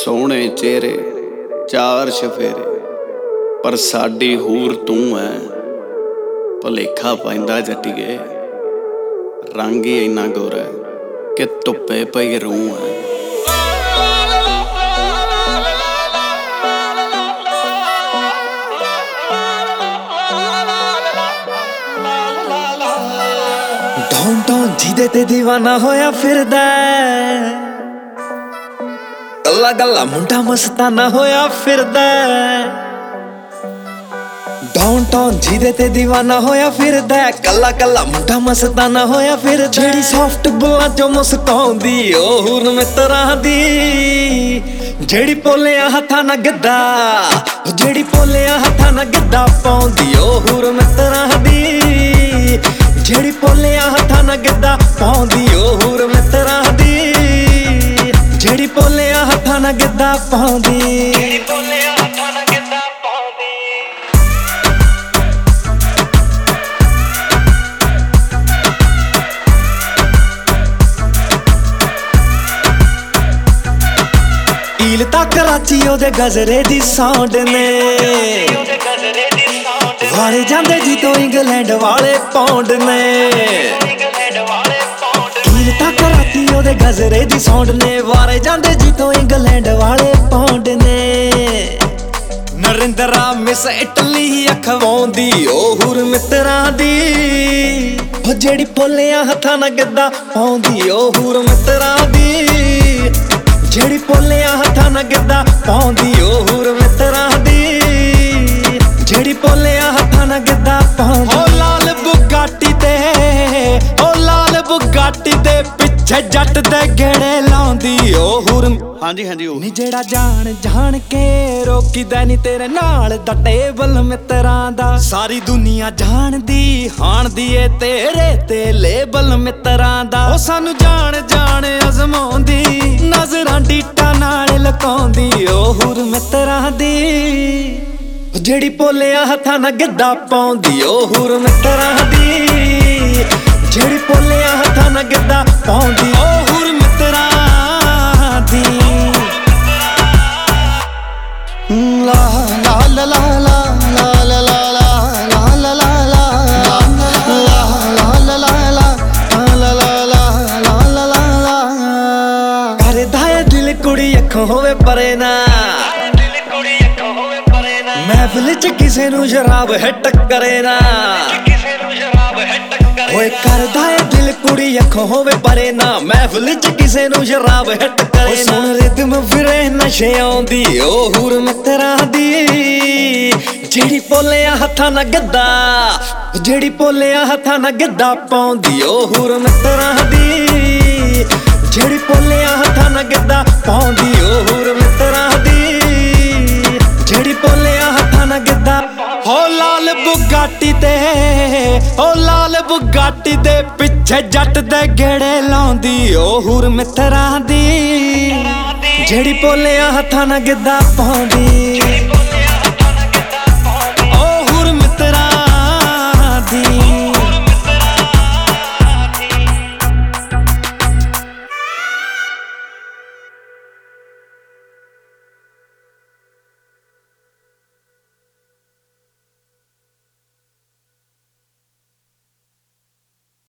सोहणे चेहरे चार चफेरे पर साडी हूर तू है। भुलेखा पैंदा जट्टिए रंग ही इन्ना गोरा कि धुप्पे पई रूह है। ढों ढों जिदे ते दीवाना होया फिरदा, गल्ला गल्ला मुंडा मस्ताना होया फिरदा। ढों ढों जिदे ते दीवाना होया फिरदा, कल्ला कल्ला मुंडा मस्ताना होया फिरदा। जेड़ी सॉफ्ट बुला जो मुस्काउंदी ओ हूर मित्रा दी, जेड़ी पोलिया हत्थां ना गिद्दा, जेड़ी पोलिया हत्थां ना गिद्दा पाउंदी ओ हूर मित्रा दी, जेड़ी पोलिया हत्थां ना गिद्दा पाउंदी ओ हूर मित्रा दी, जेड़ी पोलिया हत्थां ना गिद्दा पाउंदी, जेड़ी पोलिया हत्थां ना गिद्दा पाउंदी। ईल ता कराची ओदे गजरे दी साउंड ने, वाले जांदे जी तो इंग्लैंड वाले पाउंड ने। ईल ता कराची ओदे गजरे दी साउंड ने, वाले जांदे जी तो इंग्लैंड वाले पाउंड ने। नरेंद्रा मिस इटली अखवाउंदी ओ हूर मित्रा दी, ओ जेड़ी पोलिया हत्थां ना गिद्दा पाउंदी ओ हूर मित्रा दी, जेड़ी पोलिया हत्थां ना गिद्दा पाउंदी ओ हूर मित्रा दी, जेड़ी पोलिया हत्थां ना गिद्दा पाउंदी। ओ लाल बुगाटी ते, ओ लाल बुगाटी ते पिछे जट दे गेड़े लाउंदी ओ हूर। हाँ जी नी जेड़ा जान जान के रोकीदा नी तेरे नाल दा टेबल मित्रां दा, सारी दुनिया जानदी हाणदी ए तेरे ते लेबल मित्रां दा। ओ सानू जान जान अजमाउंदी, नजरां डीटा नाल लकाउंदी ओ हूर मित्रां दी, जेड़ी पोलिया हत्थां ना गिद्दा पाउंदी ओ हूर मित्रां दी, जेड़ी पोलिया हत्थां ना गिद्दा पाउंदी ओ हूर मित्रां दी। ला ला ला ला ला ला ला ला ला ला ला ला ला ला ला ला। करदा ए दिल कुड़ी अखों होवे परे ना, महफिल च किसे नू शराब हिट करे ना। ओए करदा ए दिल कुड़ी अखों होवे परे ना, महफिल च किसे नू शराब हिट करे ना। सुन रिदम फिरे नशे आउंदी ओ हूर मित्रा दी, जेड़ी पोलिया हत्थां ना गिद्दा, जेड़ी पोलिया हत्थां ना गिद्दा पाउंदी ओ हूर मित्रा दी, जेड़ी पोलिया हत्थां ना गिद्दा पाउंदी ओ हूर मित्रा दी, जेड़ी पोलिया हत्थां ना गिद्दा। हो लाल बुगाटी ते, ओ लाल बुगाटी दे पिछे जट दे गेड़े लाउंदी ओ हूर मित्रा दी, जेड़ी पोलिया हत्थां ना गिद्दा पाउंदी।